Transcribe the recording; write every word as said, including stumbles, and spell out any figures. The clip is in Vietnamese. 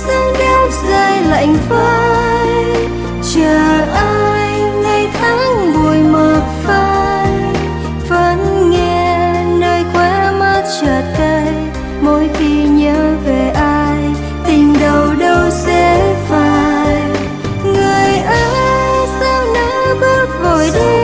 sương đêm rơi lạnh phai, chờ ai ngày tháng bụi mờ phai. Vẫn nghe nơi khóe mắt chợt cay mỗi khi nhớ về ai, tình đầu đâu sẽ phai. Người ơi sao nỡ bước vội đi,